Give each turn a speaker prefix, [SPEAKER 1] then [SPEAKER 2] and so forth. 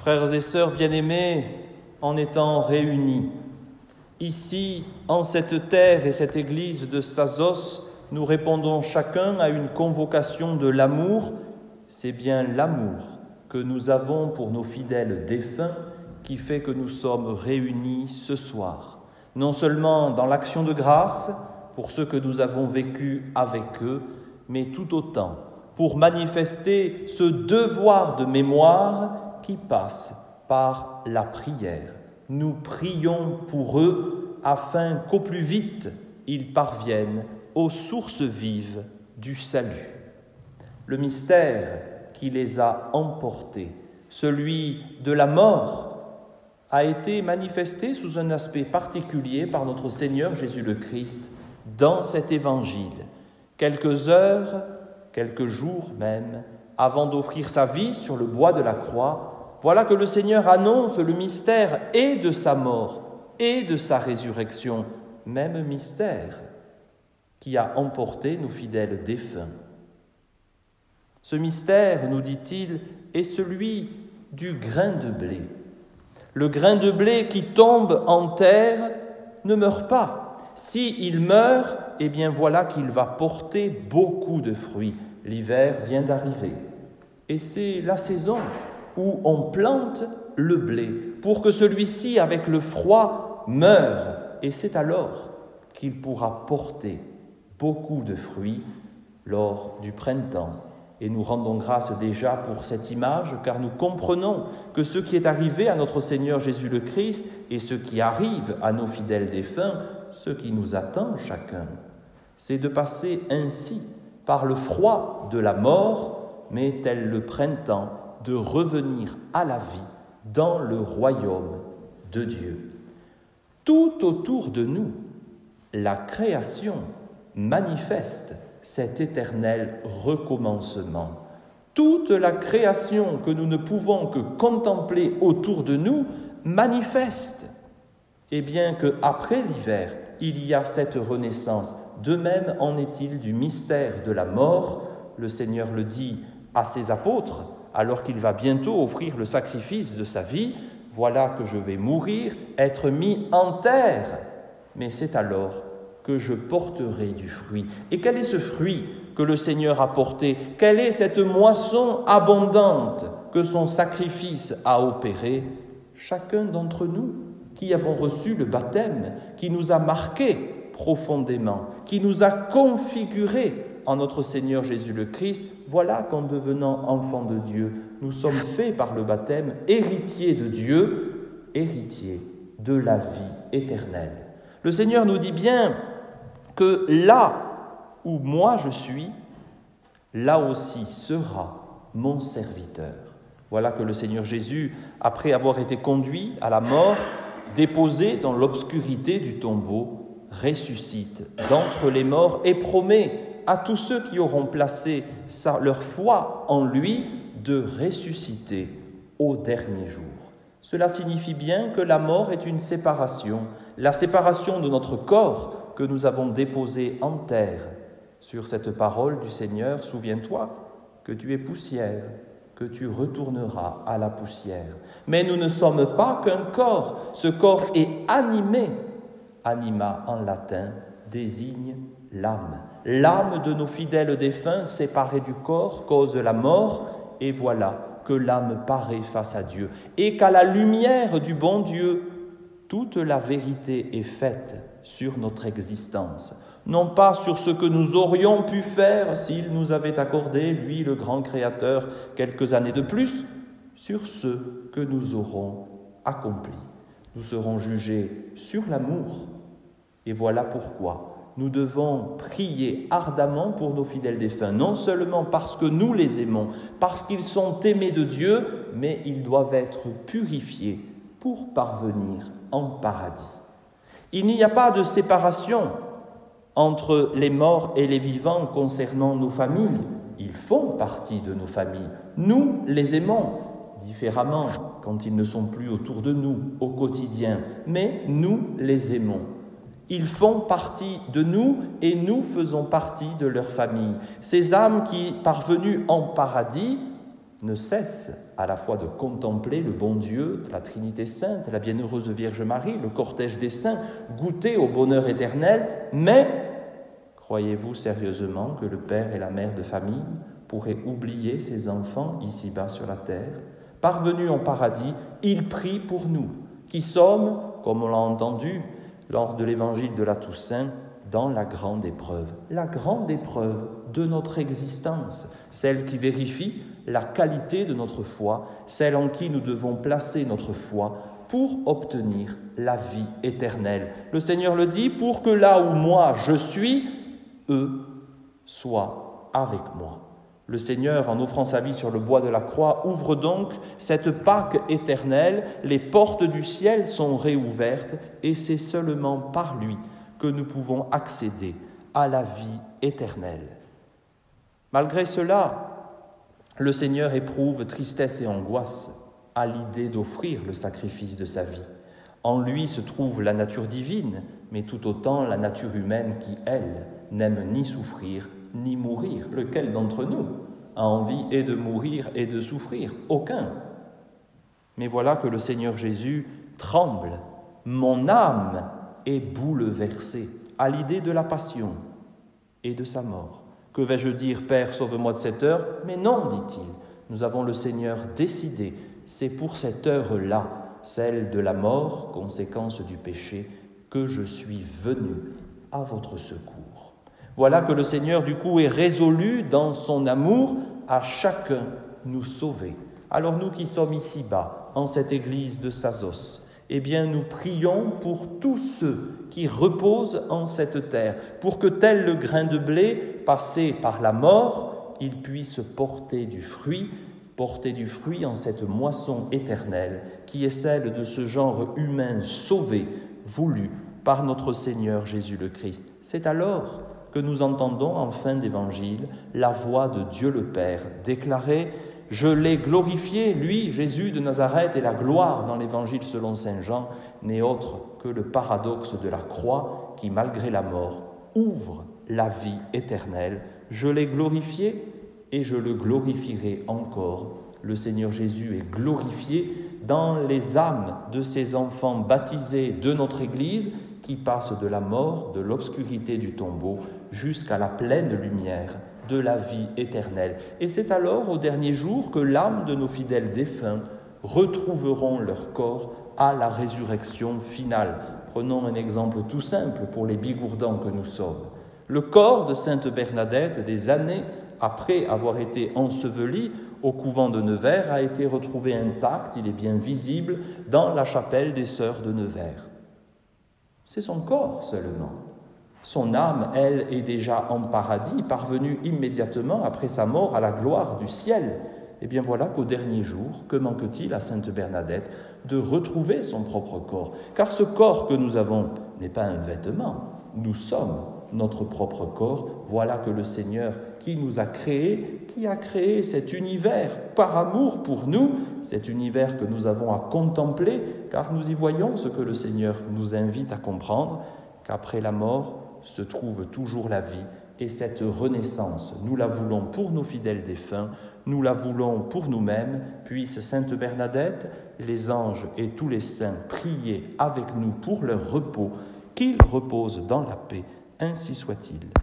[SPEAKER 1] Frères et sœurs bien-aimés, en étant réunis, ici, en cette terre et cette église de Sazos, nous répondons chacun à une convocation de l'amour. C'est bien l'amour que nous avons pour nos fidèles défunts qui fait que nous sommes réunis ce soir. Non seulement dans l'action de grâce pour ce que nous avons vécu avec eux, mais tout autant pour manifester ce devoir de mémoire qui passe par la prière. Nous prions pour eux afin qu'au plus vite ils parviennent aux sources vives du salut. Le mystère qui les a emportés, celui de la mort, a été manifesté sous un aspect particulier par notre Seigneur Jésus le Christ dans cet évangile. Quelques heures, quelques jours même, avant d'offrir sa vie sur le bois de la croix, voilà que le Seigneur annonce le mystère et de sa mort et de sa résurrection, même mystère qui a emporté nos fidèles défunts. Ce mystère, nous dit-il, est celui du grain de blé. Le grain de blé qui tombe en terre ne meurt pas. S'il meurt, eh bien voilà qu'il va porter beaucoup de fruits. L'hiver vient d'arriver. Et c'est la saison où on plante le blé pour que celui-ci, avec le froid, meure. Et c'est alors qu'il pourra porter beaucoup de fruits lors du printemps. Et nous rendons grâce déjà pour cette image, car nous comprenons que ce qui est arrivé à notre Seigneur Jésus le Christ et ce qui arrive à nos fidèles défunts, ce qui nous attend chacun, c'est de passer ainsi par le froid de la mort, mais tel le printemps, de revenir à la vie dans le royaume de Dieu. Tout autour de nous, la création manifeste cet éternel recommencement. Toute la création que nous ne pouvons que contempler autour de nous manifeste. Et bien qu'après l'hiver, il y a cette renaissance. De même en est-il du mystère de la mort. Le Seigneur le dit à ses apôtres, alors qu'il va bientôt offrir le sacrifice de sa vie. Voilà que je vais mourir, être mis en terre. Mais c'est alors que je porterai du fruit. Et quel est ce fruit que le Seigneur a porté? Quelle est cette moisson abondante que son sacrifice a opérée? Chacun d'entre nous qui avons reçu le baptême, qui nous a marqués profondément, qui nous a configurés en notre Seigneur Jésus le Christ, voilà qu'en devenant enfants de Dieu, nous sommes faits par le baptême héritiers de Dieu, héritiers de la vie éternelle. Le Seigneur nous dit bien que là où moi je suis, là aussi sera mon serviteur. Voilà que le Seigneur Jésus, après avoir été conduit à la mort, déposé dans l'obscurité du tombeau, ressuscite d'entre les morts et promet à tous ceux qui auront placé leur foi en lui de ressusciter au dernier jour. Cela signifie bien que la mort est une séparation, la séparation de notre corps que nous avons déposé en terre. Sur cette parole du Seigneur, souviens-toi que tu es poussière, que tu retourneras à la poussière. Mais nous ne sommes pas qu'un corps, ce corps est animé. Anima en latin désigne l'âme. L'âme de nos fidèles défunts séparée du corps cause la mort, et voilà que l'âme paraît face à Dieu, et qu'à la lumière du bon Dieu, toute la vérité est faite sur notre existence, non pas sur ce que nous aurions pu faire s'il nous avait accordé, lui le grand Créateur, quelques années de plus, sur ce que nous aurons accompli. Nous serons jugés sur l'amour, et voilà pourquoi nous devons prier ardemment pour nos fidèles défunts, non seulement parce que nous les aimons, parce qu'ils sont aimés de Dieu, mais ils doivent être purifiés pour parvenir en paradis. Il n'y a pas de séparation entre les morts et les vivants concernant nos familles. Ils font partie de nos familles. Nous les aimons différemment quand ils ne sont plus autour de nous au quotidien, mais nous les aimons. Ils font partie de nous et nous faisons partie de leur famille. Ces âmes qui, parvenues en paradis, ne cesse à la fois de contempler le bon Dieu, la Trinité sainte, la bienheureuse Vierge Marie, le cortège des saints, goûter au bonheur éternel, mais croyez-vous sérieusement que le père et la mère de famille pourraient oublier ses enfants ici-bas sur la terre? Parvenus en paradis, il prie pour nous, qui sommes, comme on l'a entendu lors de l'évangile de la Toussaint, dans la grande épreuve de notre existence, celle qui vérifie la qualité de notre foi, celle en qui nous devons placer notre foi pour obtenir la vie éternelle. Le Seigneur le dit, pour que là où moi je suis, eux soient avec moi. Le Seigneur, en offrant sa vie sur le bois de la croix, ouvre donc cette Pâque éternelle, les portes du ciel sont réouvertes et c'est seulement par lui que nous pouvons accéder à la vie éternelle. Malgré cela, le Seigneur éprouve tristesse et angoisse à l'idée d'offrir le sacrifice de sa vie. En lui se trouve la nature divine, mais tout autant la nature humaine qui, elle, n'aime ni souffrir ni mourir. Lequel d'entre nous a envie et de mourir et de souffrir? Aucun. Mais voilà que le Seigneur Jésus tremble. Mon âme est bouleversée à l'idée de la passion et de sa mort. Que vais-je dire, Père, sauve-moi de cette heure? Mais non, dit-il, nous avons le Seigneur décidé. C'est pour cette heure-là, celle de la mort, conséquence du péché, que je suis venu à votre secours. Voilà que le Seigneur, du coup, est résolu dans son amour à chacun nous sauver. Alors nous qui sommes ici-bas, en cette église de Sazos, eh bien nous prions pour tous ceux qui reposent en cette terre, pour que tel le grain de blé, passé par la mort, il puisse porter du fruit en cette moisson éternelle, qui est celle de ce genre humain sauvé, voulu par notre Seigneur Jésus le Christ. C'est alors que nous entendons en fin d'évangile la voix de Dieu le Père déclarer « Je l'ai glorifié, lui, Jésus de Nazareth, et la gloire dans l'évangile selon saint Jean n'est autre que le paradoxe de la croix qui, malgré la mort, ouvre la vie éternelle. Je l'ai glorifié et je le glorifierai encore. » Le Seigneur Jésus est glorifié dans les âmes de ses enfants baptisés de notre Église qui passent de la mort, de l'obscurité du tombeau, jusqu'à la pleine lumière de la vie éternelle. Et c'est alors, au dernier jour, que l'âme de nos fidèles défunts retrouveront leur corps à la résurrection finale. Prenons un exemple tout simple pour les bigourdans que nous sommes. Le corps de Sainte Bernadette, des années après avoir été enseveli au couvent de Nevers, a été retrouvé intact, il est bien visible, dans la chapelle des Sœurs de Nevers. C'est son corps seulement. Son âme, elle, est déjà en paradis, parvenue immédiatement après sa mort à la gloire du ciel. Et bien voilà qu'au dernier jour, que manque-t-il à Sainte Bernadette? De retrouver son propre corps. Car ce corps que nous avons n'est pas un vêtement, nous sommes notre propre corps. Voilà que le Seigneur qui nous a créés, qui a créé cet univers par amour pour nous, cet univers que nous avons à contempler, car nous y voyons ce que le Seigneur nous invite à comprendre, qu'après la mort se trouve toujours la vie. Et cette renaissance, nous la voulons pour nos fidèles défunts, nous la voulons pour nous-mêmes. Puisse Sainte Bernadette, les anges et tous les saints prier avec nous pour leur repos, qu'ils reposent dans la paix. Ainsi soit-il.